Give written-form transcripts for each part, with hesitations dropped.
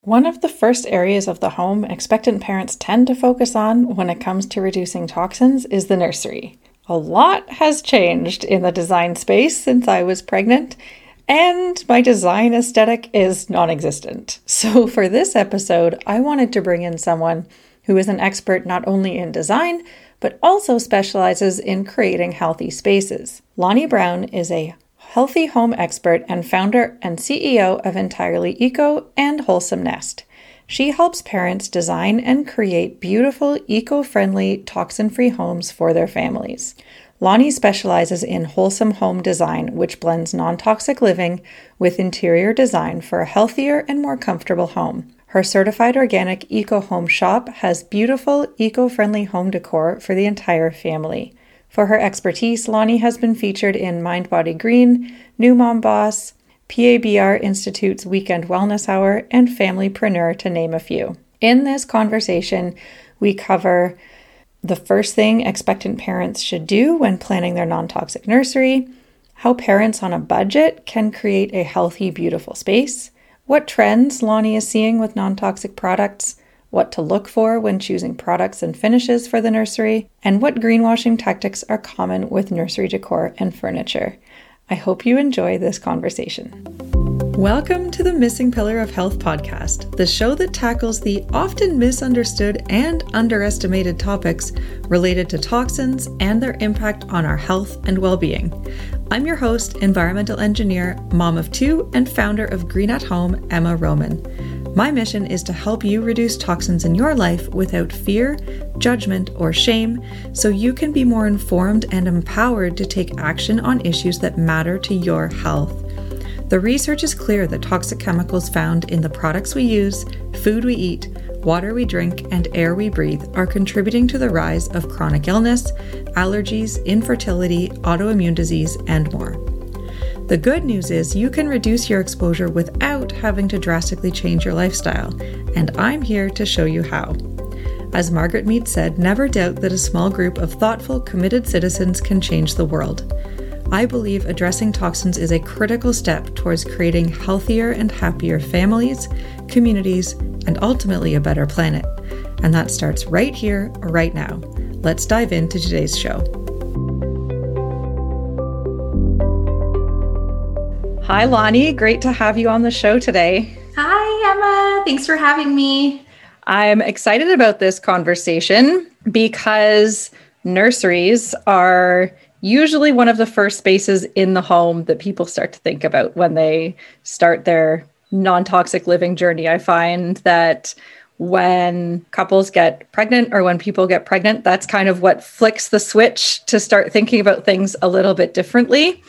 One of the first areas of the home expectant parents tend to focus on when it comes to reducing toxins is the nursery. A lot has changed in the design space since I was pregnant, and my design aesthetic is non-existent. So for this episode, I wanted to bring in someone who is an expert not only in design, but also specializes in creating healthy spaces. Lonnie Brown is a healthy home expert and founder and CEO of Entirely Eco and Wholesome Nest. She helps parents design and create beautiful, eco-friendly, toxin-free homes for their families. Lonnie specializes in wholesome home design, which blends non-toxic living with interior design for a healthier and more comfortable home. Her certified organic eco home shop has beautiful, eco-friendly home decor for the entire family. For her expertise, Lonnie has been featured in Mind Body Green, New Mom Boss, PABR Institute's Weekend Wellness Hour, and Familypreneur, to name a few. In this conversation, we cover the first thing expectant parents should do when planning their non-toxic nursery, how parents on a budget can create a healthy, beautiful space, what trends Lonnie is seeing with non-toxic products, what to look for when choosing products and finishes for the nursery, and what greenwashing tactics are common with nursery decor and furniture. I hope you enjoy this conversation. Welcome to the Missing Pillar of Health podcast, the show that tackles the often misunderstood and underestimated topics related to toxins and their impact on our health and well-being. I'm your host, environmental engineer, mom of two, and founder of Green at Home, Emma Roman. My mission is to help you reduce toxins in your life without fear, judgment, or shame, so you can be more informed and empowered to take action on issues that matter to your health. The research is clear that toxic chemicals found in the products we use, food we eat, water we drink, and air we breathe are contributing to the rise of chronic illness, allergies, infertility, autoimmune disease, and more. The good news is you can reduce your exposure without having to drastically change your lifestyle, and I'm here to show you how. As Margaret Mead said, never doubt that a small group of thoughtful, committed citizens can change the world. I believe addressing toxins is a critical step towards creating healthier and happier families, communities, and ultimately a better planet. And that starts right here, right now. Let's dive into today's show. Hi, Lonnie. Great to have you on the show today. Hi, Emma. Thanks for having me. I'm excited about this conversation because nurseries are usually one of the first spaces in the home that people start to think about when they start their non-toxic living journey. I find that when couples get pregnant or when people get pregnant, that's kind of what flicks the switch to start thinking about things a little bit differently.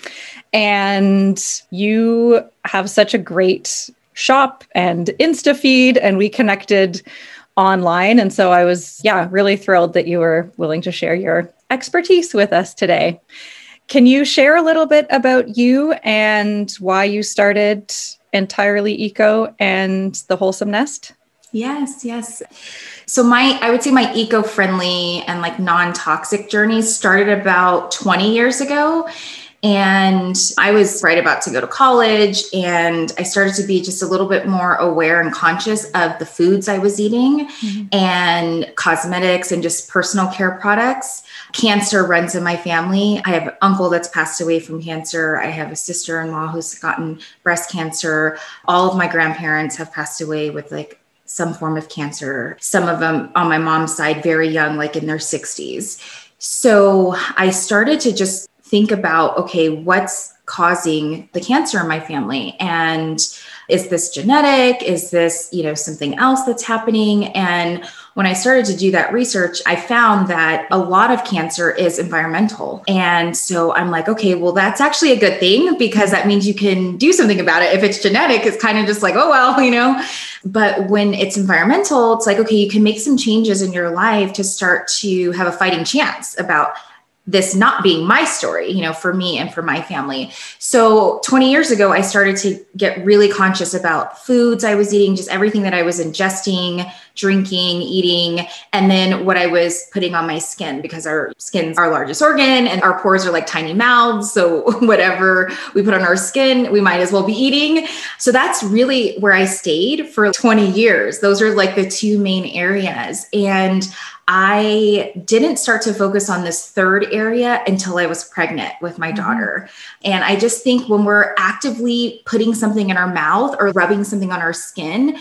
And you have such a great shop and Insta feed, and we connected online. And so I was, really thrilled that you were willing to share your expertise with us today. Can you share a little bit about you and why you started Entirely Eco and the Wholesome Nest? Yes. So I would say my eco-friendly and non-toxic journey started about 20 years ago. And I was right about to go to college, and I started to be just a little bit more aware and conscious of the foods I was eating and cosmetics and just personal care products. Cancer runs in my family. I have an uncle that's passed away from cancer. I have a sister-in-law who's gotten breast cancer. All of my grandparents have passed away with some form of cancer. Some of them on my mom's side, very young, in their 60s. So I started to just think about, okay, what's causing the cancer in my family? And is this genetic? Is this, something else that's happening? And when I started to do that research, I found that a lot of cancer is environmental. And so I'm like, okay, well, that's actually a good thing because that means you can do something about it. If it's genetic, it's kind of just oh, well, But when it's environmental, it's okay, you can make some changes in your life to start to have a fighting chance about this not being my story, for me and for my family. So 20 years ago, I started to get really conscious about foods I was eating, just everything that I was ingesting, drinking, eating, and then what I was putting on my skin, because our skin's our largest organ and our pores are like tiny mouths. So whatever we put on our skin, we might as well be eating. So that's really where I stayed for 20 years. Those are like the two main areas. And I didn't start to focus on this third area until I was pregnant with my daughter. And I just think when we're actively putting something in our mouth or rubbing something on our skin,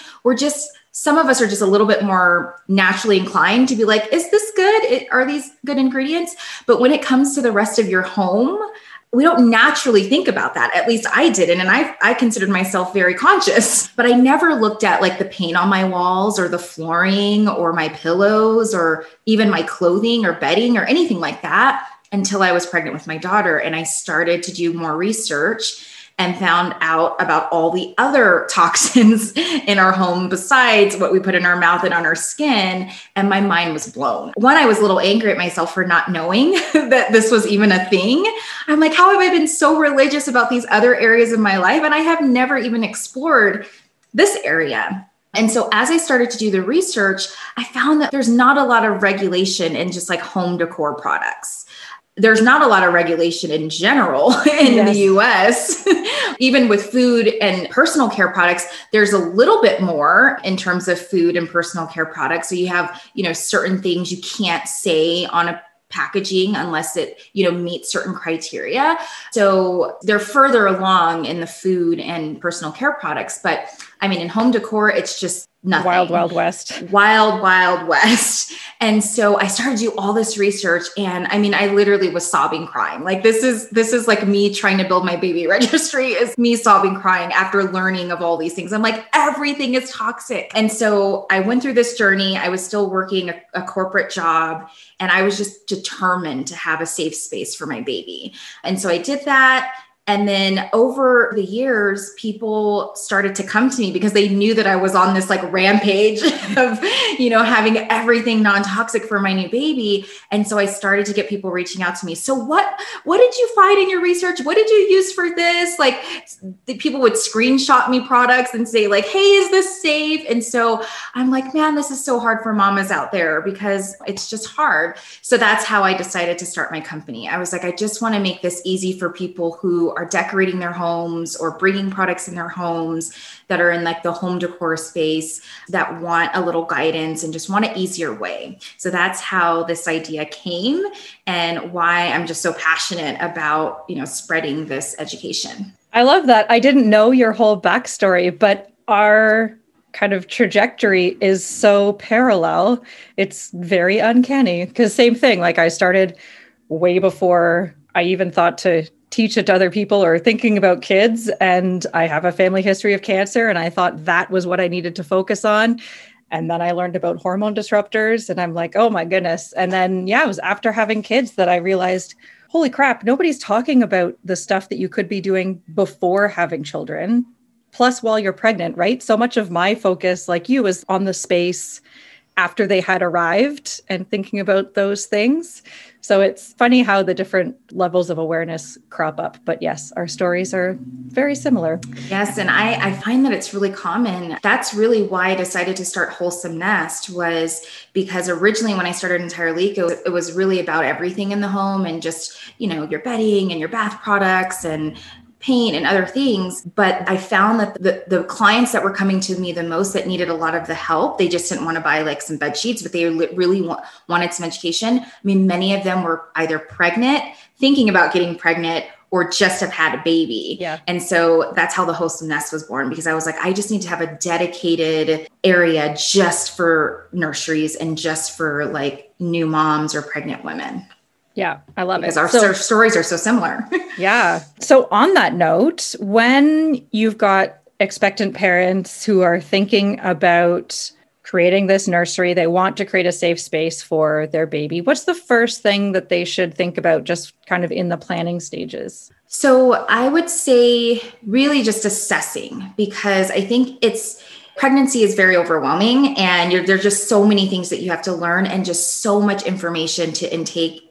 some of us are just a little bit more naturally inclined to be like, is this good? Are these good ingredients? But when it comes to the rest of your home, we don't naturally think about that. At least I didn't. And I considered myself very conscious, but I never looked at like the paint on my walls or the flooring or my pillows or even my clothing or bedding or anything like that until I was pregnant with my daughter. And I started to do more research and found out about all the other toxins in our home besides what we put in our mouth and on our skin. And my mind was blown. One, I was a little angry at myself for not knowing that this was even a thing. I'm like, how have I been so religious about these other areas of my life? And I have never even explored this area. And so as I started to do the research, I found that there's not a lot of regulation in just like home decor products. There's not a lot of regulation in general in the US, even with food and personal care products. There's a little bit more in terms of food and personal care products. So you have, certain things you can't say on a packaging unless it, meets certain criteria. So they're further along in the food and personal care products. But I mean, in home decor, it's just nothing. Wild, wild west. Wild, wild west. And so I started to do all this research. And I mean, I literally was sobbing, crying. Like this is like me trying to build my baby registry, is me sobbing, crying after learning of all these things. I'm like, everything is toxic. And so I went through this journey. I was still working a corporate job, and I was just determined to have a safe space for my baby. And so I did that. And then over the years, people started to come to me because they knew that I was on this like rampage of, having everything non-toxic for my new baby. And so I started to get people reaching out to me. So what did you find in your research? What did you use for this? Like the people would screenshot me products and say like, hey, is this safe? And so I'm like, man, this is so hard for mamas out there because it's just hard. So that's how I decided to start my company. I was like, I just want to make this easy for people who are decorating their homes or bringing products in their homes that are in like the home decor space that want a little guidance and just want an easier way. So that's how this idea came and why I'm just so passionate about, spreading this education. I love that. I didn't know your whole backstory, but our kind of trajectory is so parallel. It's very uncanny because same thing, like I started way before I even thought to teach it to other people or thinking about kids. And I have a family history of cancer. And I thought that was what I needed to focus on. And then I learned about hormone disruptors and I'm like, oh my goodness. And then, it was after having kids that I realized, holy crap, nobody's talking about the stuff that you could be doing before having children, plus while you're pregnant, right? So much of my focus, like you, was on the space after they had arrived and thinking about those things. So it's funny how the different levels of awareness crop up. But yes, our stories are very similar. Yes. And I find that it's really common. That's really why I decided to start Wholesome Nest, was because originally when I started Entirely, it was really about everything in the home and just, your bedding and your bath products and paint and other things. But I found that the clients that were coming to me the most that needed a lot of the help, they just didn't want to buy like some bed sheets, but they really wanted some education. I mean, many of them were either pregnant, thinking about getting pregnant, or just have had a baby. Yeah. And so that's how the Wholesome Nest was born, because I was like, I just need to have a dedicated area just for nurseries and just for like new moms or pregnant women. Yeah, I love because it. Because our stories are so similar. Yeah. So on that note, when you've got expectant parents who are thinking about creating this nursery, they want to create a safe space for their baby, what's the first thing that they should think about just kind of in the planning stages? So I would say really just assessing, because I think pregnancy is very overwhelming and there's just so many things that you have to learn and just so much information to intake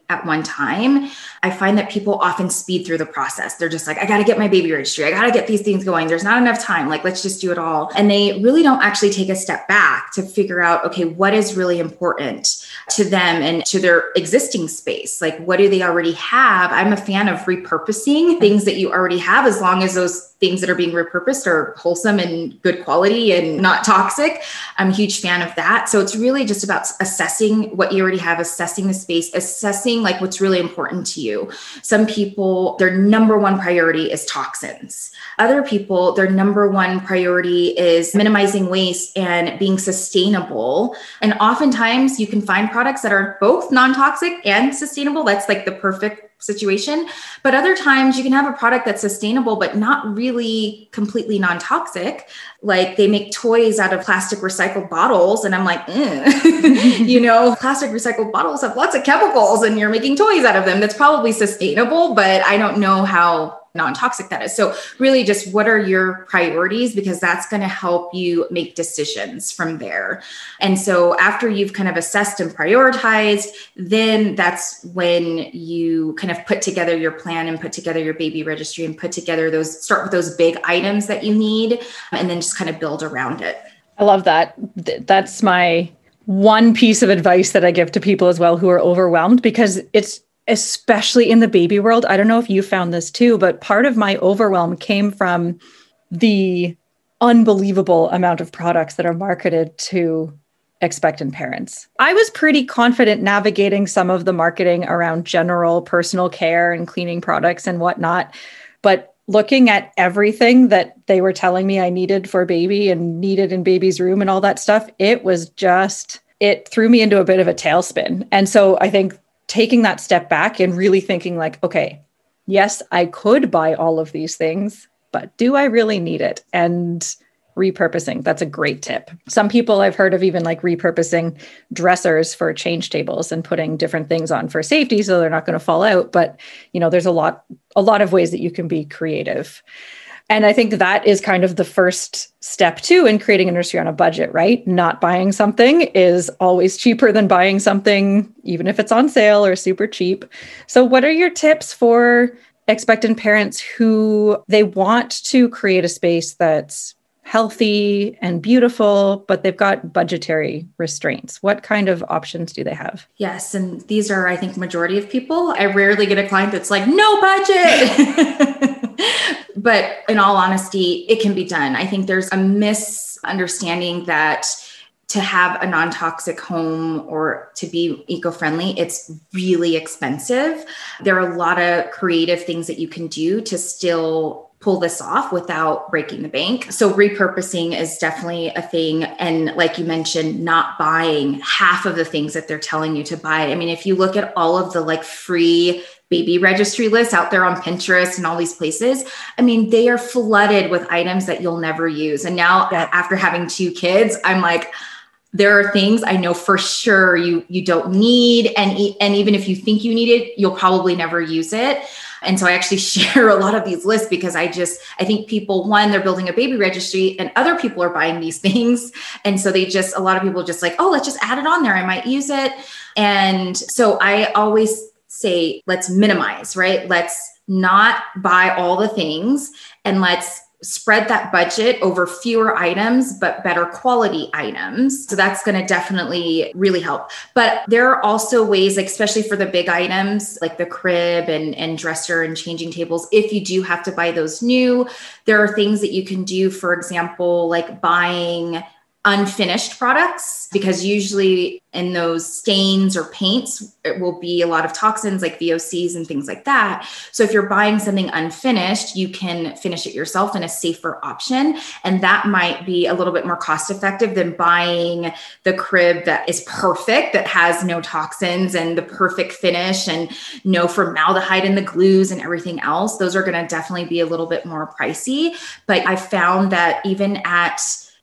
at one time, I find that people often speed through the process. They're just like, I got to get my baby registry. I got to get these things going. There's not enough time. Like, let's just do it all. And they really don't actually take a step back to figure out, okay, what is really important to them and to their existing space? Like, what do they already have? I'm a fan of repurposing things that you already have, as long as those things that are being repurposed are wholesome and good quality and not toxic. I'm a huge fan of that. So it's really just about assessing what you already have, assessing the space, assessing like what's really important to you. Some people, their number one priority is toxins. Other people, their number one priority is minimizing waste and being sustainable. And oftentimes you can find products that are both non-toxic and sustainable. That's like the perfect situation. But other times you can have a product that's sustainable, but not really completely non-toxic. Like they make toys out of plastic recycled bottles. And I'm like, plastic recycled bottles have lots of chemicals and you're making toys out of them. That's probably sustainable, but I don't know how non-toxic that is. So really just what are your priorities? Because that's going to help you make decisions from there. And so after you've kind of assessed and prioritized, then that's when you kind of put together your plan and put together your baby registry and start with those big items that you need, and then just kind of build around it. I love that. That's my one piece of advice that I give to people as well who are overwhelmed, because it's especially in the baby world. I don't know if you found this too, but part of my overwhelm came from the unbelievable amount of products that are marketed to expectant parents. I was pretty confident navigating some of the marketing around general personal care and cleaning products and whatnot, but looking at everything that they were telling me I needed for baby and needed in baby's room and all that stuff, it threw me into a bit of a tailspin. And so I think taking that step back and really thinking like, okay, yes, I could buy all of these things, but do I really need it? And repurposing, that's a great tip. Some people I've heard of even like repurposing dressers for change tables and putting different things on for safety so they're not going to fall out. But, there's a lot of ways that you can be creative. And I think that is kind of the first step too in creating a nursery on a budget, right? Not buying something is always cheaper than buying something, even if it's on sale or super cheap. So what are your tips for expectant parents who they want to create a space that's healthy and beautiful, but they've got budgetary restraints? What kind of options do they have? Yes. And these are, I think, majority of people. I rarely get a client that's like, no budget. But in all honesty, it can be done. I think there's a misunderstanding that to have a non-toxic home or to be eco-friendly, it's really expensive. There are a lot of creative things that you can do to still pull this off without breaking the bank. So repurposing is definitely a thing. And like you mentioned, not buying half of the things that they're telling you to buy. I mean, if you look at all of the like free baby registry lists out there on Pinterest and all these places, I mean, they are flooded with items that you'll never use. And now after having 2 kids, I'm like, there are things I know for sure you don't need. And even if you think you need it, you'll probably never use it. And so I actually share a lot of these lists because I think people, one, they're building a baby registry and other people are buying these things. And so a lot of people just like, oh, let's just add it on there. I might use it. And so I always say, let's minimize, right? Let's not buy all the things and let's spread that budget over fewer items, but better quality items. So that's going to definitely really help. But there are also ways, like, especially for the big items, like the crib and dresser and changing tables, if you do have to buy those new, there are things that you can do, for example, like buying unfinished products, because usually in those stains or paints, it will be a lot of toxins like VOCs and things like that. So if you're buying something unfinished, you can finish it yourself in a safer option. And that might be a little bit more cost effective than buying the crib that is perfect, that has no toxins and the perfect finish and no formaldehyde in the glues and everything else. Those are going to definitely be a little bit more pricey. But I found that even at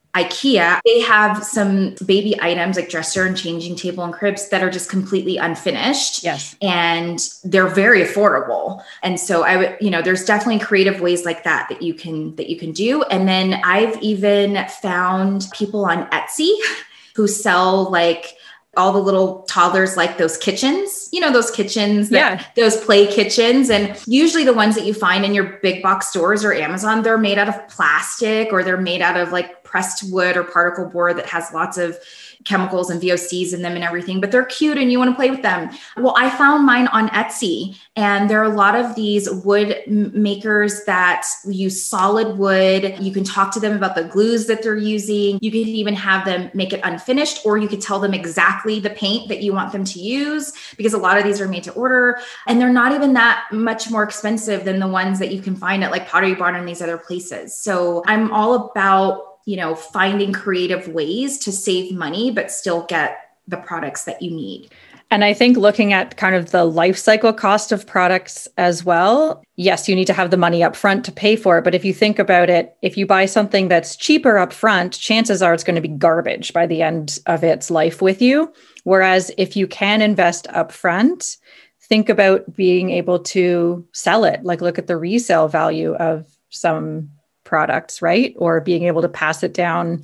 IKEA, they have some baby items like dresser and changing table and cribs that are just completely unfinished. Yes. And they're very affordable. And so there's definitely creative ways like that you can do. And then I've even found people on Etsy who sell like all the little toddlers like those kitchens, those kitchens, Yeah. those play kitchens. And usually the ones that you find in your big box stores or Amazon, they're made out of plastic or they're made out of like pressed wood or particle board that has lots of chemicals and VOCs in them and everything, but they're cute and you want to play with them. Well, I found mine on Etsy, and there are a lot of these wood makers that use solid wood. You can talk to them about the glues that they're using. You can even have them make it unfinished, or you could tell them exactly the paint that you want them to use, because a lot of these are made to order, and they're not even that much more expensive than the ones that you can find at like Pottery Barn and these other places. So I'm all about finding creative ways to save money, but still get the products that you need. And I think looking at kind of the life cycle cost of products as well, yes, you need to have the money up front to pay for it. But if you think about it, if you buy something that's cheaper up front, chances are it's going to be garbage by the end of its life with you. Whereas if you can invest up front, think about being able to sell it. Like look at the resale value of some products, right? Or being able to pass it down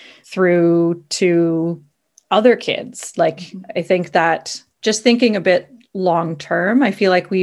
through to other kids. Like, I think that just thinking a bit long term, I feel like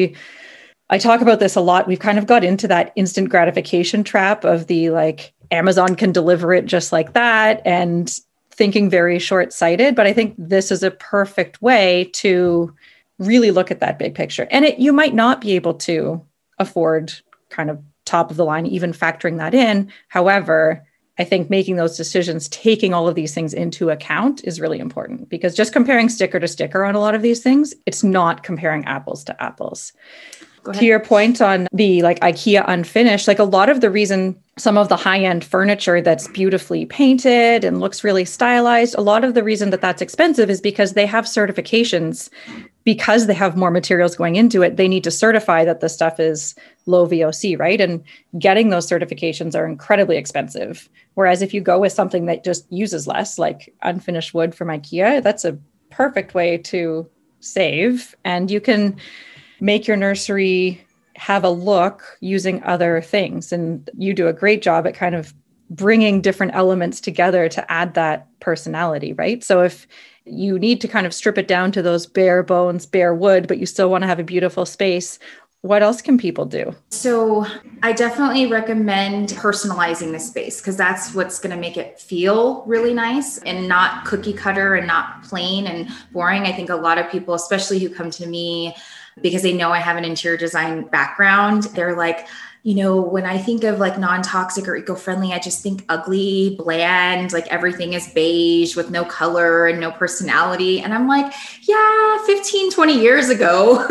I talk about this a lot. We've kind of got into that instant gratification trap of the like Amazon can deliver it just like that and thinking very short-sighted. But I think this is a perfect way to really look at that big picture. And you might not be able to afford kind of top of the line, even factoring that in. However, I think making those decisions, taking all of these things into account is really important, because just comparing sticker to sticker on a lot of these things, it's not comparing apples to apples. To your point on the like IKEA unfinished, like a lot of the reason some of the high-end furniture that's beautifully painted and looks really stylized, a lot of the reason that that's expensive is because they have certifications. Because they have more materials going into it, they need to certify that the stuff is low VOC, right? And getting those certifications are incredibly expensive. Whereas if you go with something that just uses less, like unfinished wood from IKEA, that's a perfect way to save. And you can make your nursery have a look using other things. And you do a great job at kind of bringing different elements together to add that personality, right? So if you need to kind of strip it down to those bare bones, bare wood, but you still want to have a beautiful space, what else can people do? So I definitely recommend personalizing the space, because that's what's going to make it feel really nice and not cookie cutter and not plain and boring. I think a lot of people, especially who come to me because they know I have an interior design background, they're like, when I think of like non-toxic or eco-friendly, I just think ugly, bland, like everything is beige with no color and no personality. And I'm like, yeah, 15, 20 years ago,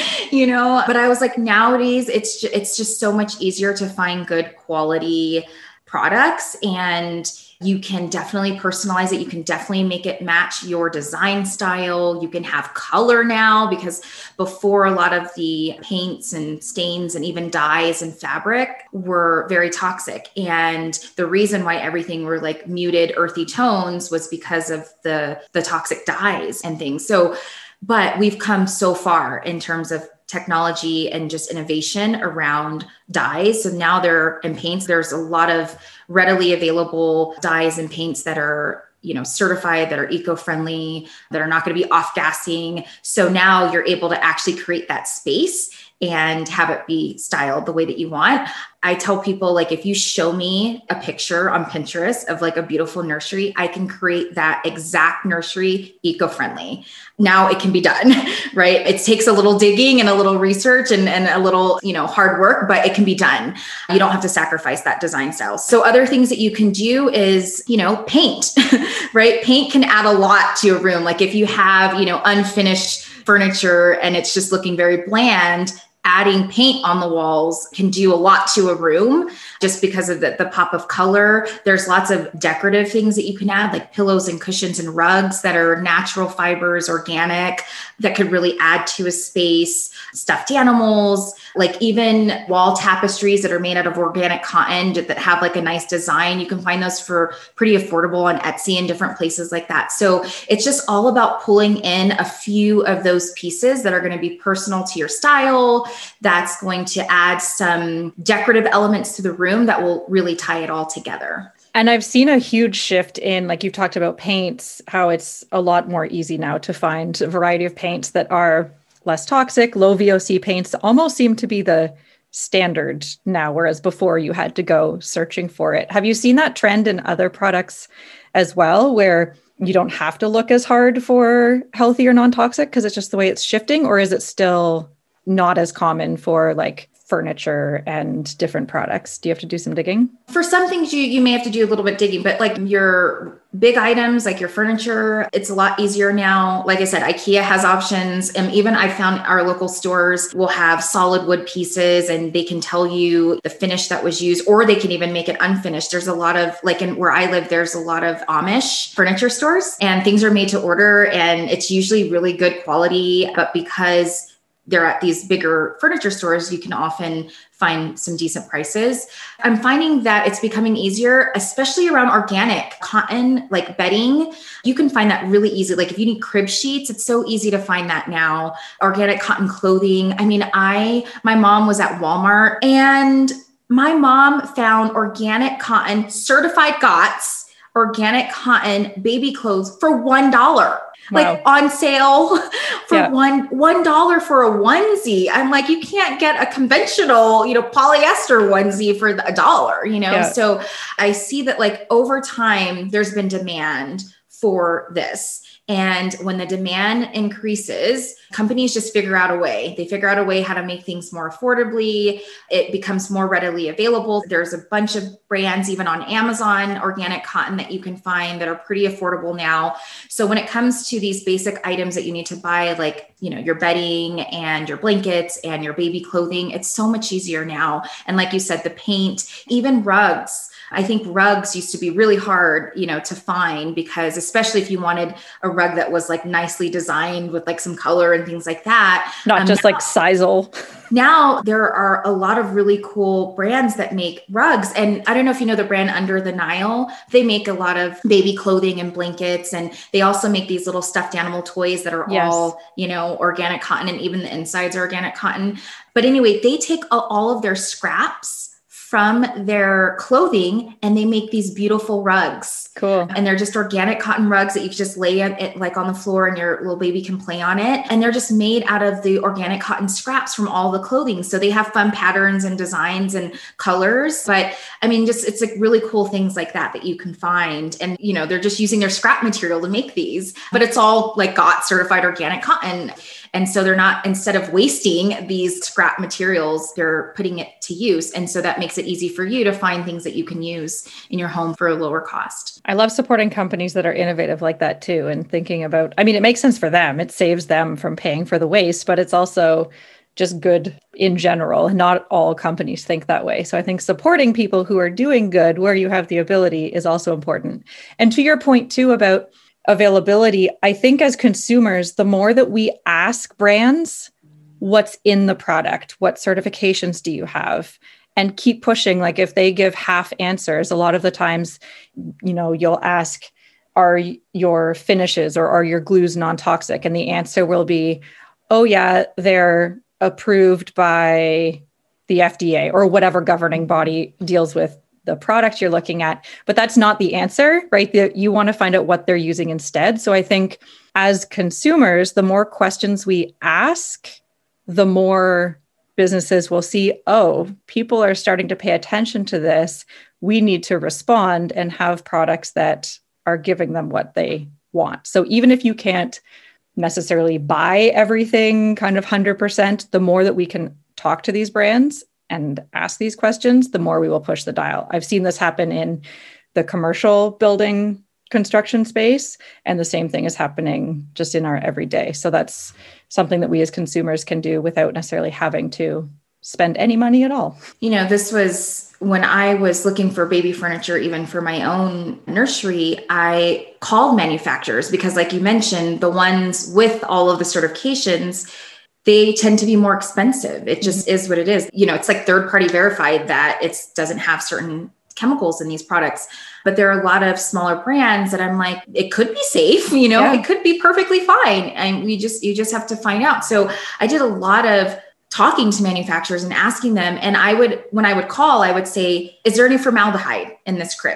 but I was like, nowadays it's just so much easier to find good quality products, and you can definitely personalize it. You can definitely make it match your design style. You can have color now, because before, a lot of the paints and stains and even dyes and fabric were very toxic. And the reason why everything were like muted, earthy tones was because of the toxic dyes and things. So, but we've come so far in terms of technology and just innovation around dyes. So now in paints, there's a lot of readily available dyes and paints that are, certified, that are eco-friendly, that are not going to be off-gassing. So now you're able to actually create that space and have it be styled the way that you want. I tell people, like, if you show me a picture on Pinterest of like a beautiful nursery, I can create that exact nursery eco-friendly. Now it can be done, right? It takes a little digging and a little research and a little, hard work, but it can be done. You don't have to sacrifice that design style. So other things that you can do is, paint, right? Paint can add a lot to your room. Like if you have, unfinished furniture and it's just looking very bland, adding paint on the walls can do a lot to a room just because of the pop of color. There's lots of decorative things that you can add, like pillows and cushions and rugs that are natural fibers, organic, that could really add to a space. Stuffed animals, like even wall tapestries that are made out of organic cotton that have like a nice design. You can find those for pretty affordable on Etsy and different places like that. So it's just all about pulling in a few of those pieces that are going to be personal to your style, that's going to add some decorative elements to the room that will really tie it all together. And I've seen a huge shift in, like you've talked about paints, how it's a lot more easy now to find a variety of paints that are less toxic. Low VOC paints almost seem to be the standard now, whereas before you had to go searching for it. Have you seen that trend in other products as well, where you don't have to look as hard for healthy or non-toxic because it's just the way it's shifting? Or is it still not as common for like furniture and different products? Do you have to do some digging? For some things, you may have to do a little bit digging, but like your big items, like your furniture, it's a lot easier now. Like I said, IKEA has options. And even I found our local stores will have solid wood pieces and they can tell you the finish that was used, or they can even make it unfinished. There's a lot of, like in where I live, there's a lot of Amish furniture stores and things are made to order and it's usually really good quality, but because they're at these bigger furniture stores, you can often find some decent prices. I'm finding that it's becoming easier, especially around organic cotton, like bedding. You can find that really easy. Like if you need crib sheets, it's so easy to find that now. Organic cotton clothing. I mean, my mom was at Walmart and my mom found organic cotton, certified GOTS, organic cotton baby clothes for $1. Wow. Like on sale for $1 for a onesie. I'm like, you can't get a conventional, polyester onesie for $1, Yeah. So I see that like over time, there's been demand for this. And when the demand increases, companies just figure out a way. They figure out a way how to make things more affordably. It becomes more readily available. There's a bunch of brands, even on Amazon, organic cotton that you can find that are pretty affordable now. So when it comes to these basic items that you need to buy, like, your bedding and your blankets and your baby clothing, it's so much easier now. And like you said, the paint, even rugs. I think rugs used to be really hard, to find because especially if you wanted a rug that was like nicely designed with like some color and things like that. Not just like Sisal. Now there are a lot of really cool brands that make rugs. And I don't know if you know the brand Under the Nile. They make a lot of baby clothing and blankets. And they also make these little stuffed animal toys that are all, organic cotton, and even the insides are organic cotton. But anyway, they take all of their scraps from their clothing and they make these beautiful rugs. Cool. And they're just organic cotton rugs that you can just lay it like on the floor and your little baby can play on it. And they're just made out of the organic cotton scraps from all the clothing. So they have fun patterns and designs and colors. But I mean, it's like really cool things like that you can find. And, they're just using their scrap material to make these, but it's all like GOTS certified organic cotton. And so they're not, instead of wasting these scrap materials, they're putting it to use. And so that makes it easy for you to find things that you can use in your home for a lower cost. I love supporting companies that are innovative like that too. And thinking about, it makes sense for them. It saves them from paying for the waste, but it's also just good in general. Not all companies think that way. So I think supporting people who are doing good where you have the ability is also important. And to your point too about availability, I think as consumers, the more that we ask brands what's in the product, what certifications do you have, and keep pushing, like if they give half answers, a lot of the times, you'll ask, are your finishes or are your glues non-toxic? And the answer will be, oh yeah, they're approved by the FDA or whatever governing body deals with the product you're looking at, but that's not the answer, right? You want to find out what they're using instead. So I think as consumers, the more questions we ask, the more businesses will see, oh, people are starting to pay attention to this. We need to respond and have products that are giving them what they want. So even if you can't necessarily buy everything kind of 100%, the more that we can talk to these brands and ask these questions, the more we will push the dial. I've seen this happen in the commercial building construction space, and the same thing is happening just in our everyday. So that's something that we as consumers can do without necessarily having to spend any money at all. This was when I was looking for baby furniture, even for my own nursery, I called manufacturers because, like you mentioned, the ones with all of the certifications, they tend to be more expensive. It just is what it is. It's like third-party verified that it doesn't have certain chemicals in these products. But there are a lot of smaller brands that I'm like, it could be safe, It could be perfectly fine. And you just have to find out. So I did a lot of talking to manufacturers and asking them. And when I would call, I would say, is there any formaldehyde in this crib?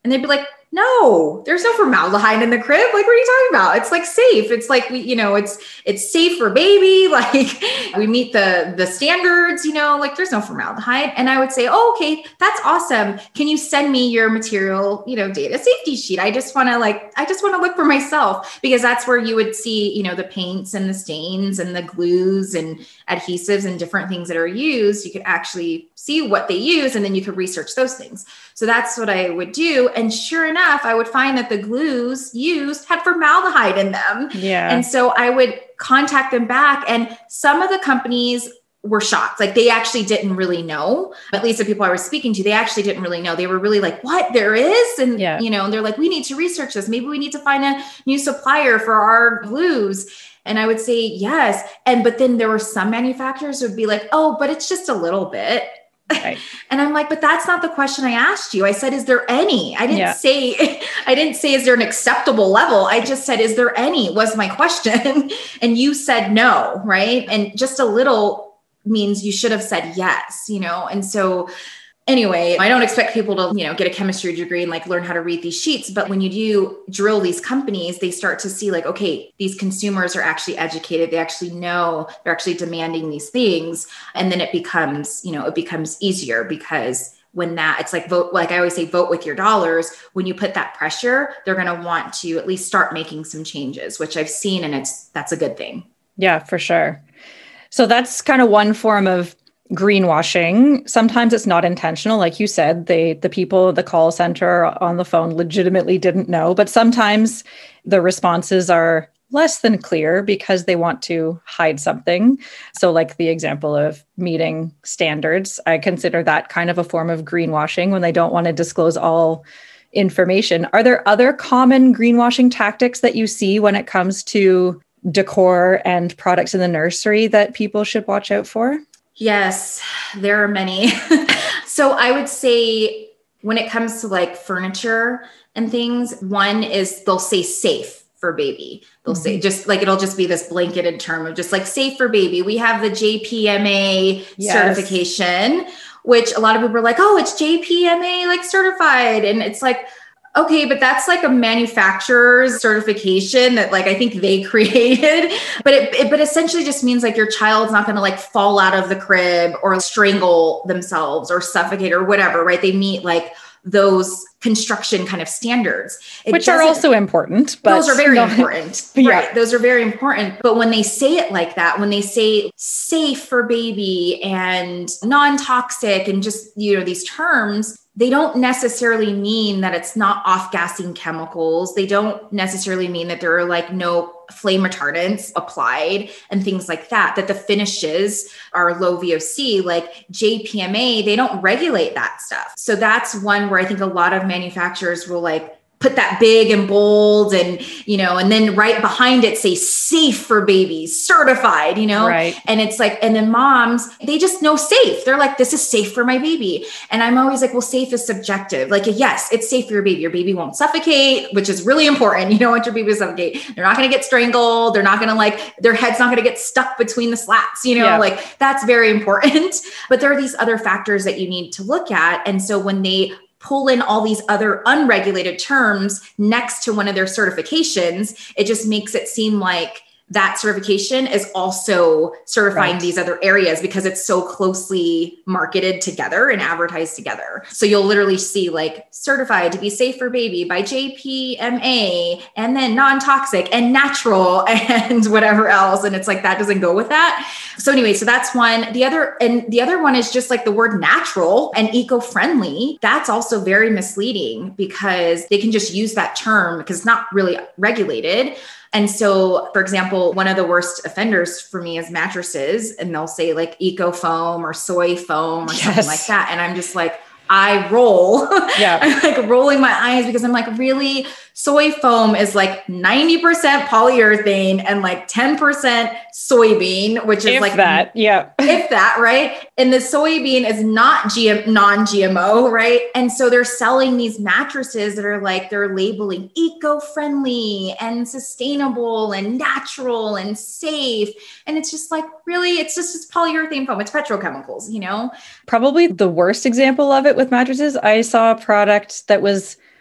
And they'd be like, no, there's no formaldehyde in the crib. Like, what are you talking about? It's like safe. It's like, it's safe for baby. Like we meet the standards, like there's no formaldehyde. And I would say, oh, okay, that's awesome. Can you send me your material, data safety sheet? I just want to look for myself, because that's where you would see, the paints and the stains and the glues and adhesives and different things that are used. You could actually see what they use, and then you could research those things. So that's what I would do. And sure enough, I would find that the glues used had formaldehyde in them. Yeah. And so I would contact them back, and some of the companies were shocked. Like they actually didn't really know, at least the people I was speaking to, they actually didn't really know. They were really like, what, there is? And, and they're like, we need to research this. Maybe we need to find a new supplier for our glues. And I would say, yes. But then there were some manufacturers who would be like, oh, but it's just a little bit. Right. And I'm like, but that's not the question I asked you. I said, is there any? I didn't say, is there an acceptable level? I just said, is there any, was my question. And you said no, right? And just a little means you should have said yes, And so anyway, I don't expect people to, get a chemistry degree and like learn how to read these sheets. But when you do drill these companies, they start to see like, okay, these consumers are actually educated. They actually know, they're actually demanding these things. And then it becomes easier, because when it's like vote, like I always say, vote with your dollars. When you put that pressure, they're going to want to at least start making some changes, which I've seen. And that's a good thing. Yeah, for sure. So that's kind of one form of greenwashing. Sometimes it's not intentional. Like you said, the people at the call center on the phone legitimately didn't know, but sometimes the responses are less than clear because they want to hide something. So like the example of meeting standards, I consider that kind of a form of greenwashing when they don't want to disclose all information. Are there other common greenwashing tactics that you see when it comes to decor and products in the nursery that people should watch out for? Yes, there are many. So I would say when it comes to like furniture and things, one is they'll say safe for baby. They'll say just like, it'll just be this blanketed term of just like safe for baby. We have the JPMA certification, which a lot of people are like, oh, it's JPMA like certified. And it's like, okay, but that's like a manufacturer's certification that like I think they created, but it essentially just means like your child's not going to like fall out of the crib or strangle themselves or suffocate or whatever, right? They meet like those construction kind of standards, which are also important, but those are very important, right? Those are very important. But when they say it like that, when they say safe for baby and non-toxic and just, these terms, they don't necessarily mean that it's not off-gassing chemicals. They don't necessarily mean that there are like no flame retardants applied and things like that, that the finishes are low VOC, like JPMA, they don't regulate that stuff. So that's one where I think a lot of manufacturers will like put that big and bold and, and then right behind it say safe for babies, certified, Right. And it's like, and then moms, they just know safe. They're like, this is safe for my baby. And I'm always like, well, safe is subjective. Like, yes, it's safe for your baby. Your baby won't suffocate, which is really important. You don't want your baby to suffocate. They're not going to get strangled. They're not going to their head's not going to get stuck between the slats, like that's very important. But there are these other factors that you need to look at. And so when they pull in all these other unregulated terms next to one of their certifications, it just makes it seem like that certification is also certifying these other areas because it's so closely marketed together and advertised together. So you'll literally see like certified to be safe for baby by JPMA and then non-toxic and natural and whatever else. And it's like, that doesn't go with that. So anyway, so that's one. The other one is just like the word natural and eco-friendly. That's also very misleading because they can just use that term because it's not really regulated. And so, for example, one of the worst offenders for me is mattresses, and they'll say like eco foam or soy foam or something like that. And I'm just like, I roll. Yeah. I'm like rolling my eyes because I'm like, really? Soy foam is like 90% polyurethane and like 10% soybean, which is if like that, yeah. If that, right? And the soybean is not non-GMO, right? And so they're selling these mattresses that are like, they're labeling eco-friendly and sustainable and natural and safe. And it's just like, really, it's polyurethane foam. It's petrochemicals, Probably the worst example of it with mattresses. I saw a product that was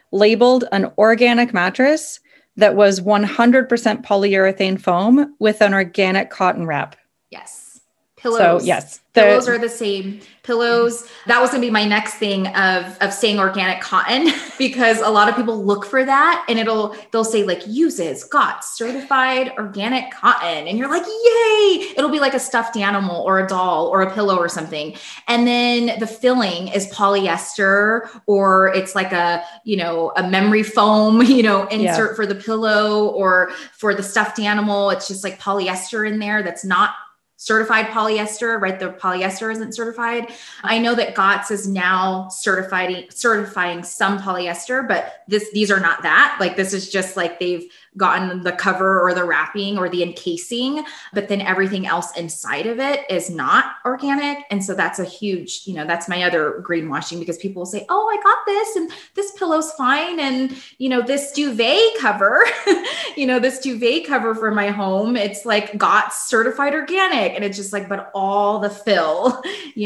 labeled an organic mattress that was 100% polyurethane foam with an organic cotton wrap. Yes. Pillows. So yes, pillows are the same. Pillows. That was going to be my next thing of saying organic cotton, because a lot of people look for that and they'll say like uses got certified organic cotton. And you're like, yay. It'll be like a stuffed animal or a doll or a pillow or something. And then the filling is polyester, or it's like a memory foam, insert for the pillow, or for the stuffed animal. It's just like polyester in there. That's not certified polyester, right? The polyester isn't certified. I know that GOTS is now certifying some polyester, but these are not that. Like, this is just like they've gotten the cover or the wrapping or the encasing, but then everything else inside of it is not organic. And so that's a huge, that's my other greenwashing, because people will say, oh, I got this and this pillow's fine. And, this duvet cover, this duvet cover for my home, it's like GOTS certified organic. And it's just like, but all the fill,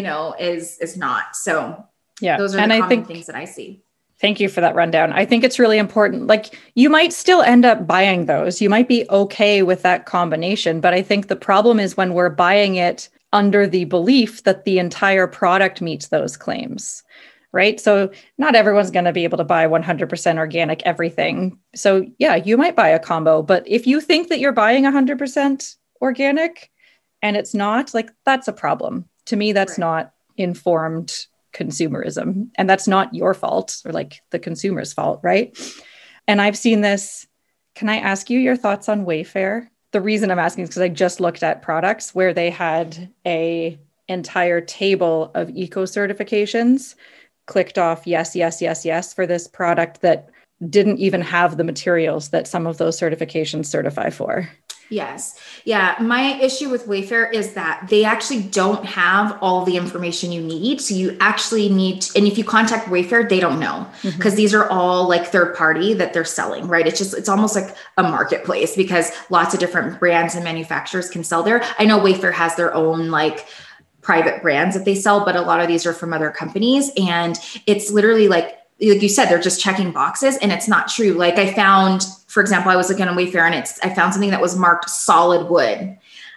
is not. So yeah, those are the common things that I see. Thank you for that rundown. I think it's really important. Like, you might still end up buying those. You might be okay with that combination. But I think the problem is when we're buying it under the belief that the entire product meets those claims, right? So not everyone's going to be able to buy 100% organic everything. So yeah, you might buy a combo. But if you think that you're buying 100% organic and it's not, like, that's a problem. To me, that's not informed consumerism, and that's not your fault or like the consumer's fault, right? And I've seen this. Can I ask you your thoughts on Wayfair? The reason I'm asking is because I just looked at products where they had a entire table of eco certifications, clicked off yes, yes, yes, yes for this product that didn't even have the materials that some of those certifications certify for. Yes. Yeah. My issue with Wayfair is that they actually don't have all the information you need. So you actually need and if you contact Wayfair, they don't know, because these are all like third party that they're selling, right? It's almost like a marketplace, because lots of different brands and manufacturers can sell there. I know Wayfair has their own like private brands that they sell, but a lot of these are from other companies. And it's literally like you said, they're just checking boxes, and it's not true. Like, I found, for example, I was looking on Wayfair and I found something that was marked solid wood.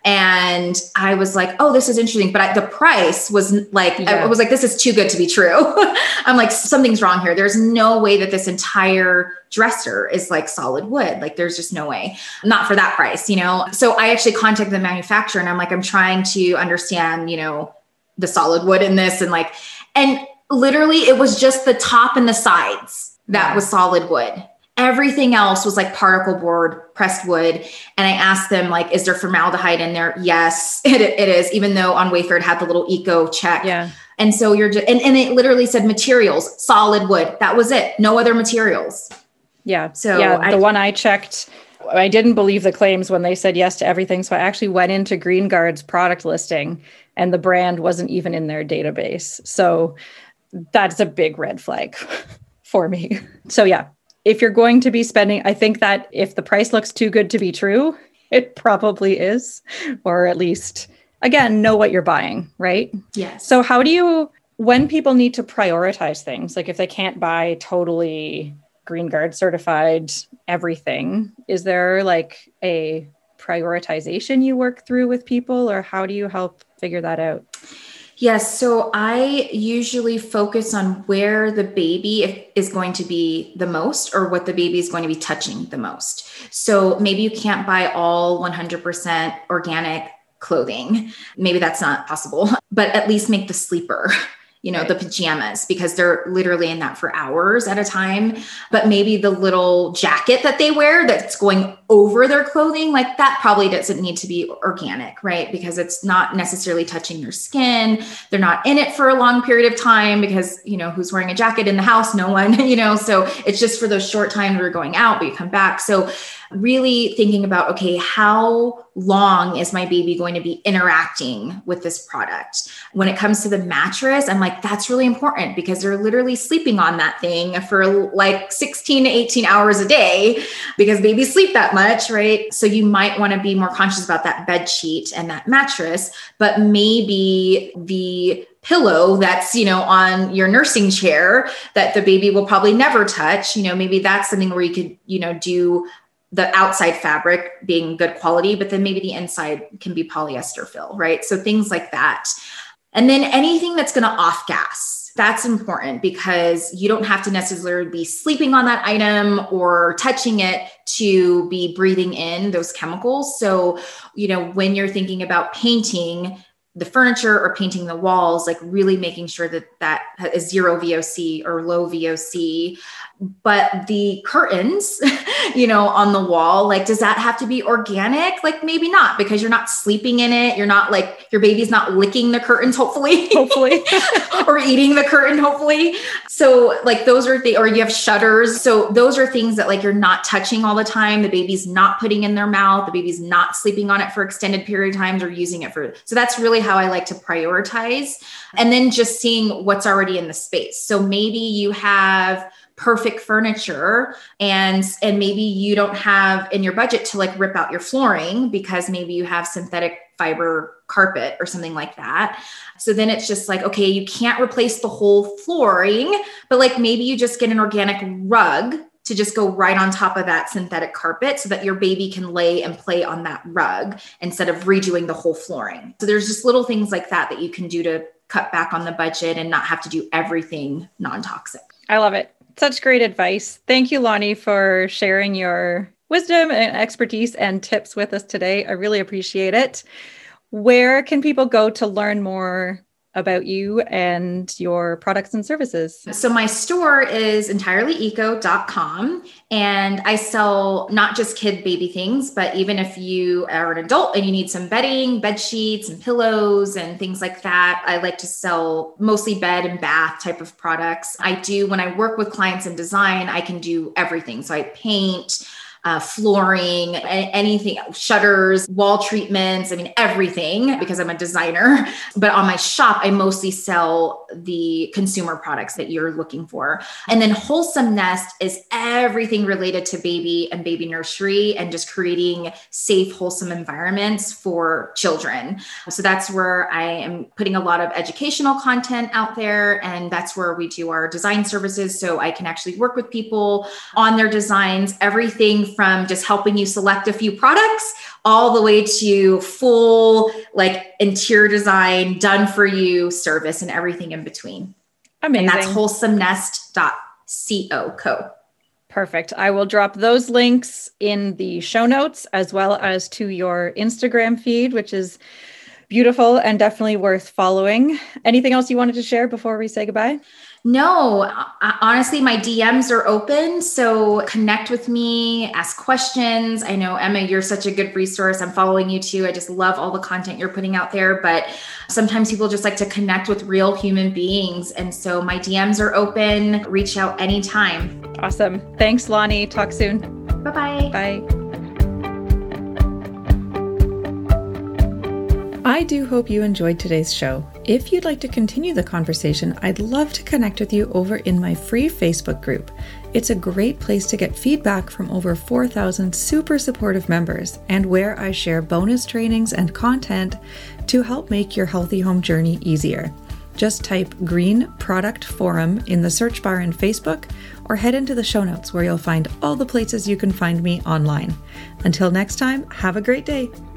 And I was like, oh, this is interesting. But the price was like, I was like, this is too good to be true. I'm like, something's wrong here. There's no way that this entire dresser is like solid wood. Like, there's just no way, not for that price, So I actually contacted the manufacturer and I'm like, I'm trying to understand, the solid wood in this. And literally it was just the top and the sides that was solid wood. Everything else was like particle board, pressed wood. And I asked them, like, is there formaldehyde in there? Yes, it is. Even though on Wayfair it had the little eco check. Yeah. And so you're just, and it literally said materials, solid wood. That was it. No other materials. Yeah. So yeah, the one I checked, I didn't believe the claims when they said yes to everything. So I actually went into GreenGuard's product listing and the brand wasn't even in their database. So that's a big red flag for me. So yeah, if you're going to be spending, I think that if the price looks too good to be true, it probably is, or at least, again, know what you're buying, right? Yes. So how do you, when people need to prioritize things, like if they can't buy totally GreenGuard certified everything, is there like a prioritization you work through with people, or how do you help figure that out? Yes. So I usually focus on where the baby is going to be the most, or what the baby is going to be touching the most. So maybe you can't buy all 100% organic clothing. Maybe that's not possible, but at least make the sleeper, the pajamas, because they're literally in that for hours at a time. But maybe the little jacket that they wear that's going over their clothing, like that probably doesn't need to be organic, right? Because it's not necessarily touching your skin. They're not in it for a long period of time because, who's wearing a jacket in the house? No one, so it's just for those short times we're going out, but you come back. So really thinking about, okay, how long is my baby going to be interacting with this product? When it comes to the mattress, I'm like, that's really important because they're literally sleeping on that thing for like 16 to 18 hours a day because babies sleep that much. much, right? So you might want to be more conscious about that bed sheet and that mattress, but maybe the pillow that's, on your nursing chair that the baby will probably never touch, maybe that's something where you could, do the outside fabric being good quality, but then maybe the inside can be polyester fill, right? So things like that. And then anything that's going to off gas, that's important because you don't have to necessarily be sleeping on that item or touching it to be breathing in those chemicals. So, when you're thinking about painting the furniture or painting the walls, like really making sure that is zero VOC or low VOC. But the curtains, on the wall, like, does that have to be organic? Like, maybe not, because you're not sleeping in it. You're not like, your baby's not licking the curtains, hopefully, or eating the curtain, hopefully. So like those are or you have shutters. So those are things that like, you're not touching all the time. The baby's not putting in their mouth. The baby's not sleeping on it for extended period of times or using it so that's really how I like to prioritize. And then just seeing what's already in the space. So maybe you have perfect furniture and maybe you don't have in your budget to like rip out your flooring because maybe you have synthetic fiber carpet or something like that. So then it's just like, okay, you can't replace the whole flooring, but like maybe you just get an organic rug to just go right on top of that synthetic carpet so that your baby can lay and play on that rug instead of redoing the whole flooring. So there's just little things like that you can do to cut back on the budget and not have to do everything non-toxic. I love it. Such great advice. Thank you, Lonnie, for sharing your wisdom and expertise and tips with us today. I really appreciate it. Where can people go to learn more about you and your products and services? So my store is entirelyeco.com, and I sell not just kid baby things, but even if you are an adult and you need some bedding, bed sheets and pillows and things like that, I like to sell mostly bed and bath type of products. When I work with clients in design, I can do everything. So I paint, flooring, anything, shutters, wall treatments, everything, because I'm a designer. But on my shop, I mostly sell the consumer products that you're looking for. And then Wholesome Nest is everything related to baby and baby nursery and just creating safe, wholesome environments for children. So that's where I am putting a lot of educational content out there. And that's where we do our design services. So I can actually work with people on their designs, everything from just helping you select a few products all the way to full like interior design, done for you service and everything in between. Amazing. And that's wholesomenest.co. Perfect. I will drop those links in the show notes as well as to your Instagram feed, which is beautiful and definitely worth following. Anything else you wanted to share before we say goodbye? No, honestly, my DMs are open. So connect with me, ask questions. I know, Emma, you're such a good resource. I'm following you too. I just love all the content you're putting out there. But sometimes people just like to connect with real human beings. And so my DMs are open. Reach out anytime. Awesome. Thanks, Lonnie. Talk soon. Bye-bye. Bye. I do hope you enjoyed today's show. If you'd like to continue the conversation, I'd love to connect with you over in my free Facebook group. It's a great place to get feedback from over 4,000 super supportive members and where I share bonus trainings and content to help make your healthy home journey easier. Just type Green Product Forum in the search bar in Facebook or head into the show notes where you'll find all the places you can find me online. Until next time, have a great day.